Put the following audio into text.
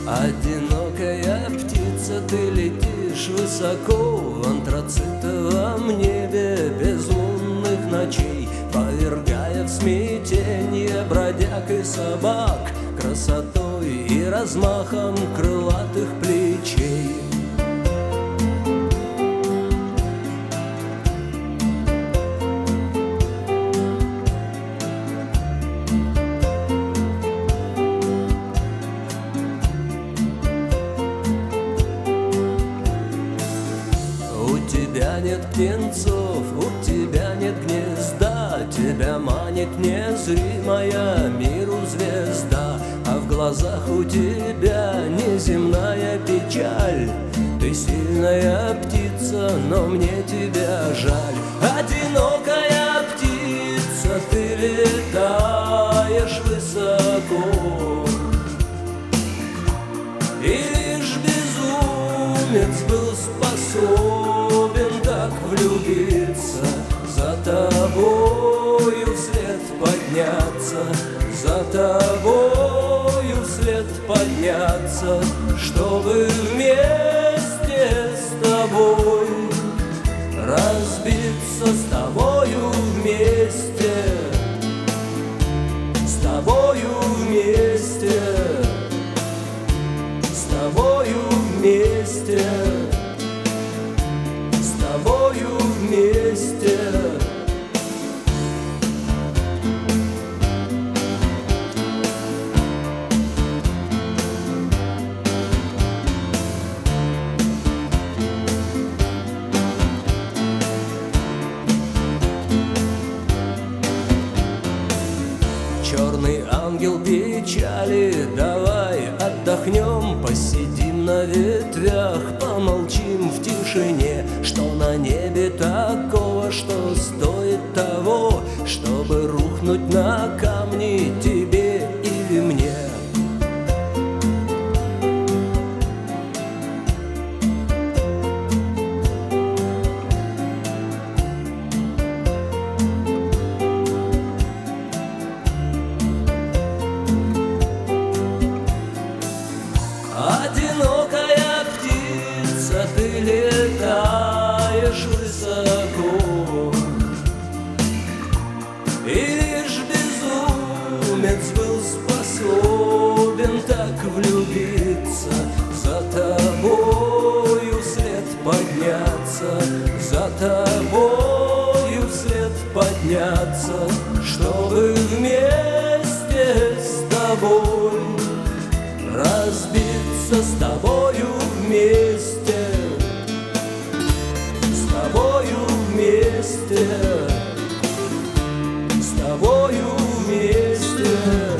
Одинокая птица, ты летишь высоко в антрацитовом небе безлунных ночей, повергая в смятение бродяг и собак красотой и размахом крылатых плечей. У тебя нет птенцов, у тебя нет гнезда, тебя манит незримая миру звезда, а в глазах у тебя неземная печаль. Ты сильная птица, но мне тебя жаль. Одинокая птица, ты летаешь высоко, и лишь безумец был способен так влюбиться, за тобою вслед подняться, за тобою вслед подняться, чтобы вместе с тобой разбиться, с тобою вместе, с тобою вместе, с тобою вместе, с тобою вместе. Черный ангел печали, давай отдохнем, посидим на ветвях, помолчим в тишине. Что на небе такого, что стоит того, чтобы рухнуть на камни тебе или мне? Одинокая птица, ты летаешь высоко, и лишь безумец был способен так влюбиться, за тобою вслед подняться, за тобою вслед подняться, чтобы вместе с тобой разбиться, с тобою вместе, с тобою вместе, с тобою вместе.